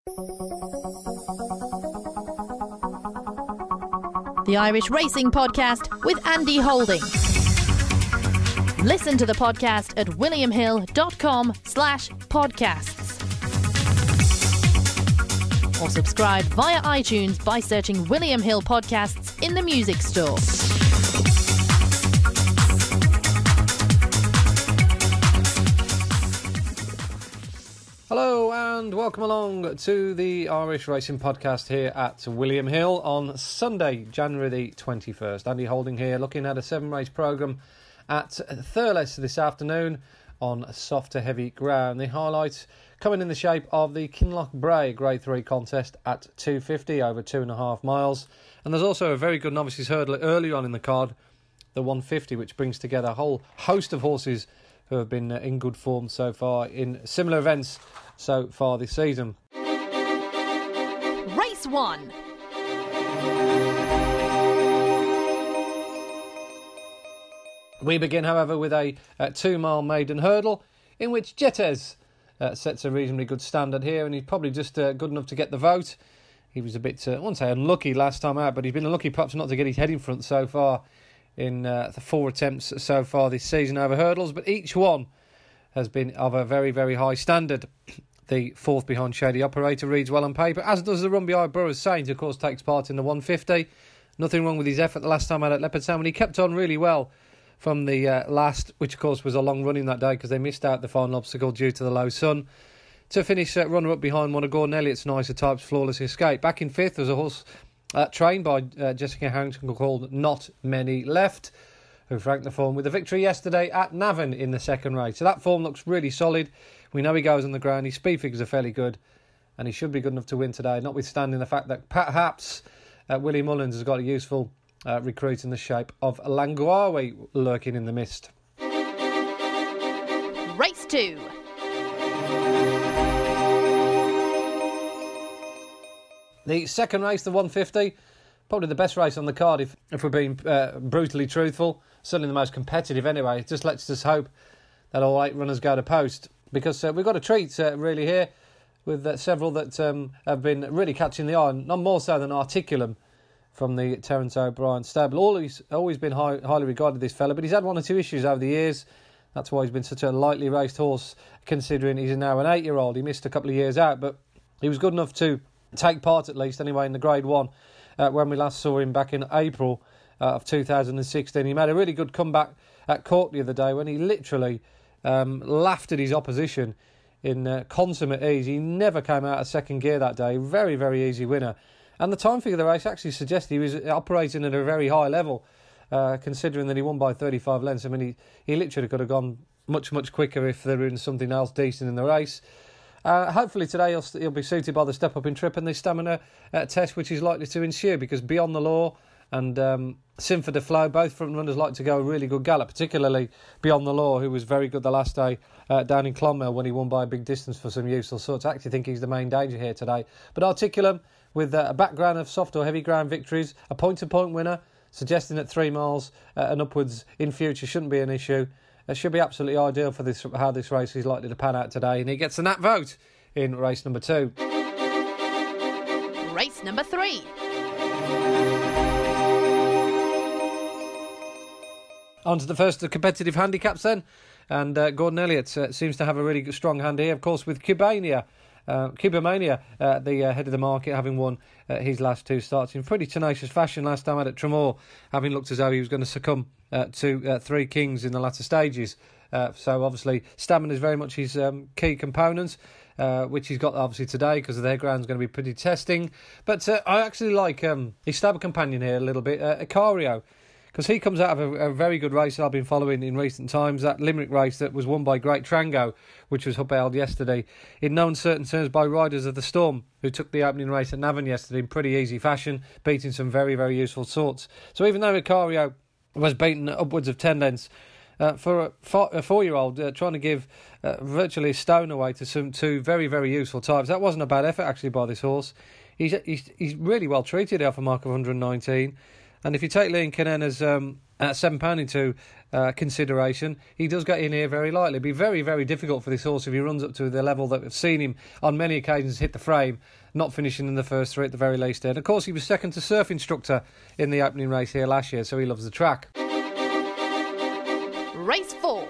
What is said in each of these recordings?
The Irish Racing Podcast with Andy Holding. Listen to the podcast at williamhill.com/podcasts. Or subscribe via iTunes by searching William Hill Podcasts in the music store. Hello and welcome along to the Irish Racing Podcast here at William Hill on Sunday, January the 21st. Andy Holding here, looking at a 7-race programme at Thurles this afternoon on softer heavy ground. The highlights coming in the shape of the Kinloch Bray Grade 3 contest at 250 over 2.5 miles. And there's also a very good novices hurdle earlier on in the card, the 150, which brings together a whole host of horses who have been in good form so far in similar events so far this season. Race 1. We begin, however, with a 2-mile maiden hurdle in which Jetes sets a reasonably good standard here, and he's probably just good enough to get the vote. He was a bit, I won't say unlucky last time out, but he's been unlucky perhaps not to get his head in front so far in the 4 attempts so far this season over hurdles, but each one has been of a very, very high standard. The fourth behind Shady Operator reads well on paper, as does the run behind Burroughs Saint, who of course takes part in the 150. Nothing wrong with his effort the last time out at Leopardstown, and he kept on really well from the last, which of course was a long running that day because they missed out the final obstacle due to the low sun, to finish runner-up behind one of Gordon Elliott's nicer types, Flawless Escape. Back in fifth was a horse trained by Jessica Harrington called Not Many Left, who franked the form with a victory yesterday at Navan in the second race. So that form looks really solid. We know he goes on the ground. His speed figures are fairly good, and he should be good enough to win today, notwithstanding the fact that perhaps Willie Mullins has got a useful recruit in the shape of Languawi lurking in the mist. Race 2. The second race, the 150, probably the best race on the card if we're being brutally truthful. Certainly the most competitive anyway. It just lets us hope that all 8 runners go to post, because we've got a treat really here with several that have been really catching the eye, none more so than Articulum from the Terence O'Brien stable. Always been highly regarded, this fella, but he's had 1 or 2 issues over the years. That's why he's been such a lightly raced horse, considering he's now an 8-year-old. He missed a couple of years out, but he was good enough to take part, at least anyway, in the Grade 1 when we last saw him back in April of 2016. He made a really good comeback at Cork the other day when he literally laughed at his opposition in consummate ease. He never came out of second gear that day. Very, very easy winner. And the time figure of the race actually suggested he was operating at a very high level, considering that he won by 35 lengths. I mean, he literally could have gone much, much quicker if there was something else decent in the race. Hopefully today he'll be suited by the step up in trip and the stamina test, which is likely to ensue, because Beyond the Law and Sinford de Flow, both front runners, like to go a really good gallop, particularly Beyond the Law, who was very good the last day down in Clonmel when he won by a big distance for some useful sorts. I actually think he's the main danger here today. But Articulum, with a background of soft or heavy ground victories, a point-to-point winner, suggesting that 3 miles and upwards in future shouldn't be an issue. It should be absolutely ideal for this, how this race is likely to pan out today, and he gets the Nat vote in race number 2. Race number 3. On to the first of the competitive handicaps then, and Gordon Elliott seems to have a really strong hand here, of course, with Cubania, the head of the market, having won his last 2 starts in pretty tenacious fashion last time out at Tramore, having looked as though he was going to succumb to 3 Kings in the latter stages. So obviously stamina is very much his key component, which he's got obviously today because their ground's going to be pretty testing. But I actually like his stable companion here a little bit, Icario, because he comes out of a very good race that I've been following in recent times, that Limerick race that was won by Great Trango, which was upheld yesterday in no uncertain terms by Riders of the Storm, who took the opening race at Navan yesterday in pretty easy fashion, beating some very, very useful sorts. So even though Icario was beaten upwards of 10 lengths, for a 4-year-old trying to give virtually a stone away to 2 very, very useful types, that wasn't a bad effort actually by this horse. He's really well treated off a mark of 119. And if you take Liam Kennena's £7 into consideration. He does get in here very lightly. It'd be very, very difficult for this horse if he runs up to the level that we've seen him on many occasions hit the frame, not finishing in the first three at the very least. And of course, he was second to Surf Instructor in the opening race here last year, so he loves the track. Race 4.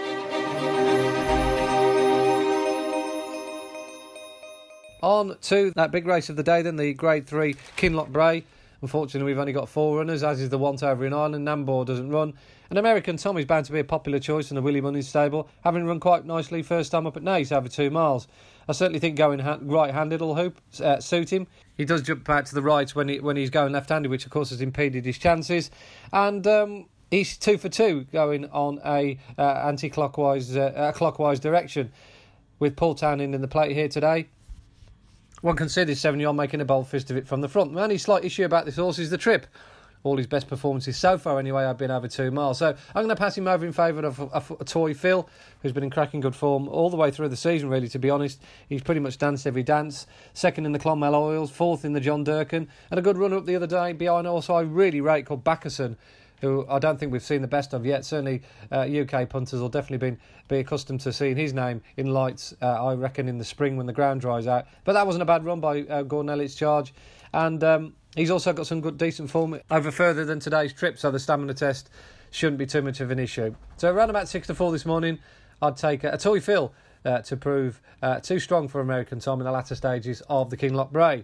On to that big race of the day then, the Grade 3 Kinloch Bray. Unfortunately, we've only got 4 runners, as is the want over in Ireland. Nambour doesn't run. An American Tom is bound to be a popular choice in the Willie Munnings stable, having run quite nicely first time up at Naas over 2 miles. I certainly think going right-handed will suit him. He does jump out to the right when he's going left-handed, which of course has impeded his chances. And he's 2 for 2 going on a anti-clockwise clockwise direction, with Paul Townend in the plate here today. One can see this 7-year-old making a bold fist of it from the front. The only slight issue about this horse is the trip. All his best performances so far, anyway, have been over 2 miles. So I'm going to pass him over in favour of a Toy Phil, who's been in cracking good form all the way through the season, really, to be honest. He's pretty much danced every dance. Second in the Clonmel Oils, 4th in the John Durkan, and a good runner up the other day behind also I really rate called Backerson, who I don't think we've seen the best of yet. Certainly UK punters will definitely be accustomed to seeing his name in lights, I reckon, in the spring when the ground dries out. But that wasn't a bad run by Gordon Elliott's charge. And he's also got some good, decent form over further than today's trip, so the stamina test shouldn't be too much of an issue. So around about 6 to 4 this morning, I'd take a Toy Phil to prove too strong for American Tom in the latter stages of the Kinloch Bray.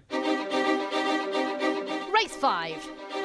Race 5.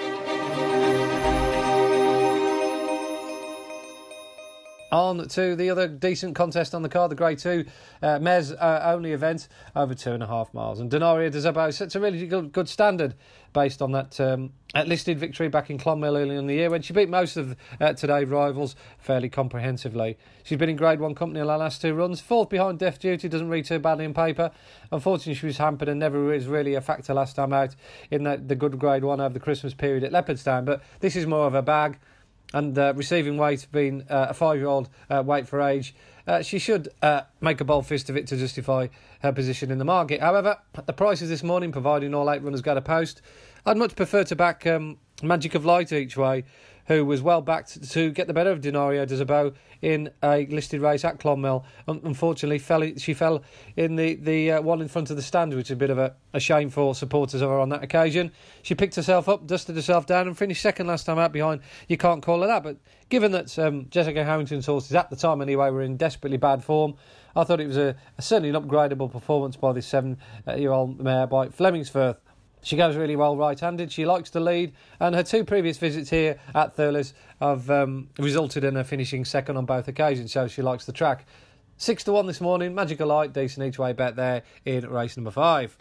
On to the other decent contest on the card, the Grade 2 Mares only event over 2.5 miles. And Denario de Zabot sets a really good standard based on that listed victory back in Clonmel early in the year when she beat most of today's rivals fairly comprehensively. She's been in Grade 1 company in her last 2 runs. 4th behind Deaf Duty, doesn't read too badly in paper. Unfortunately, she was hampered and never was really a factor last time out in the good Grade 1 over the Christmas period at Leopardstown. But this is more of a bag. And receiving weight being a 5-year-old weight for age, she should make a bold fist of it to justify her position in the market. However, at the prices this morning, providing all 8 runners go to post, I'd much prefer to back Magic of Light each way, who was well backed to get the better of Denario de Zabot in a listed race at Clonmel. Unfortunately, she fell in the one in front of the stand, which is a bit of a shame for supporters of her on that occasion. She picked herself up, dusted herself down, and finished second last time out behind You Can't Call Her That. But given that Jessica Harrington's horses, at the time anyway, were in desperately bad form, I thought it was certainly an upgradable performance by this 7-year-old mare by Flemingsfirth. She goes really well right-handed, she likes to lead, and her 2 previous visits here at Thurles have resulted in her finishing second on both occasions, so she likes the track. 6 to 1 this morning, Magical Light, decent each way bet there in race number 5.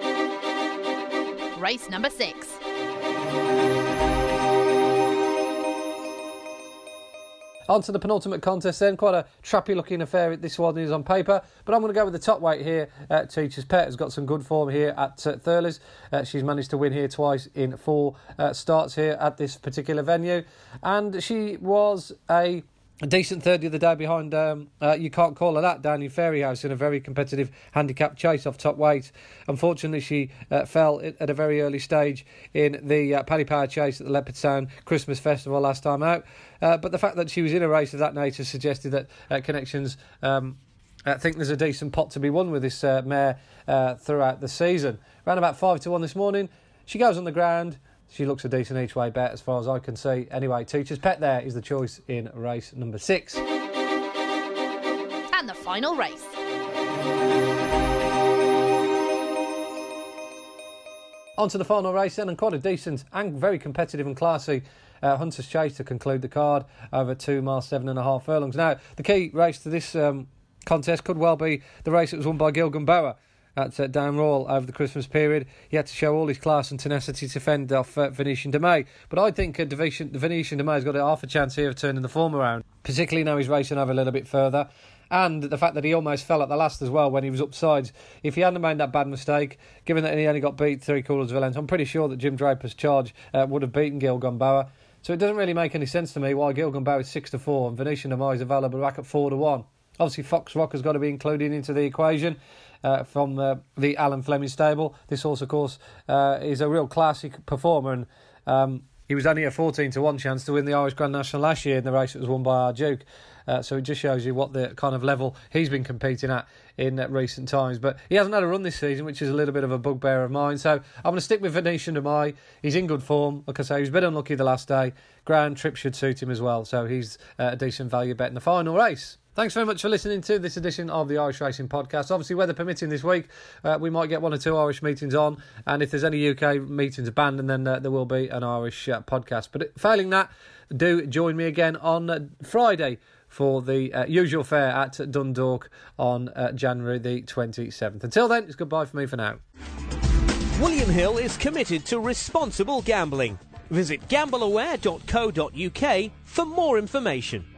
Race number 6. On to the penultimate contest then. Quite a trappy looking affair this one is on paper, but I'm going to go with the top weight here. Teacher's Pet has got some good form here at Thurles. She's managed to win here twice in 4 starts here at this particular venue, and she was a decent third the other day behind You Can't Call Her That down in Fairyhouse in a very competitive handicap chase off top weight. Unfortunately, she fell at a very early stage in the Paddy Power chase at the Leopardstown Christmas Festival last time out. But the fact that she was in a race of that nature suggested that Connections think there's a decent pot to be won with this mare throughout the season. Around about 5 to 1 this morning, she goes on the ground. She looks a decent each way bet as far as I can see. Anyway, Teacher's Pet there is the choice in race number 6. And the final race. On to the final race then, and quite a decent and very competitive and classy Hunter's Chase to conclude the card over 2 miles, 7.5 furlongs. Now, the key race to this contest could well be the race that was won by Gilgan Bower at Down Royal over the Christmas period. He had to show all his class and tenacity to fend off Venetian de May. But I think Venetian de May has got a half a chance here of turning the form around, particularly now he's racing over a little bit further. And the fact that he almost fell at the last as well when he was upsides. If he hadn't made that bad mistake, given that he only got beat 3/4 of a length, I'm pretty sure that Jim Draper's charge would have beaten Gilgan Bower. So it doesn't really make any sense to me why Gilgan Bower is 6 to 4 and Venetian de May is available back at 4 to 1. Obviously, Fox Rock has got to be included into the equation from the Alan Fleming stable. This horse, of course, is a real classic performer, and He was only a 14-1 chance to win the Irish Grand National last year in the race that was won by our Duke. So it just shows you what the kind of level he's been competing at in recent times. But he hasn't had a run this season, which is a little bit of a bugbear of mine. So I'm going to stick with Venetian de Mai. He's in good form. Like I say, he was a bit unlucky the last day. Ground trip should suit him as well. So he's a decent value bet in the final race. Thanks very much for listening to this edition of the Irish Racing Podcast. Obviously, weather permitting this week, we might get 1 or 2 Irish meetings on. And if there's any UK meetings abandoned, then there will be an Irish podcast. But failing that, do join me again on Friday for the usual fare at Dundalk on January the 27th. Until then, it's goodbye for me for now. William Hill is committed to responsible gambling. Visit gambleaware.co.uk for more information.